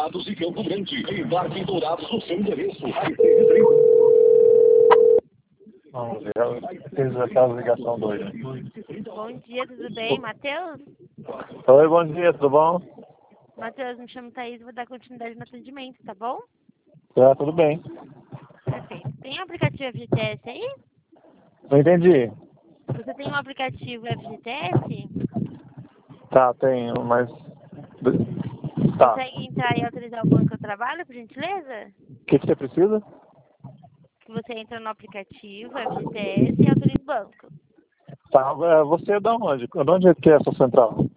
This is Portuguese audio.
Dourados e Campo Grande. Embarque em Dourados no seu endereço. Vamos ver, fez aquela ligação doida. Bom dia, tudo bem, Matheus? Oi, bom dia, tudo bom? Matheus, me chamo Thaís e vou dar continuidade no atendimento, tá bom? Tá, tudo bem. Perfeito. Tem um aplicativo FGTS aí? Não entendi. Você tem um aplicativo FGTS? Tá, tenho, mas... Tá. Consegue entrar e autorizar o banco que eu trabalho, por gentileza? O que você precisa? Que você entra no aplicativo FGTS e autoriza o banco. Tá, você é de onde? De onde é que é a sua central?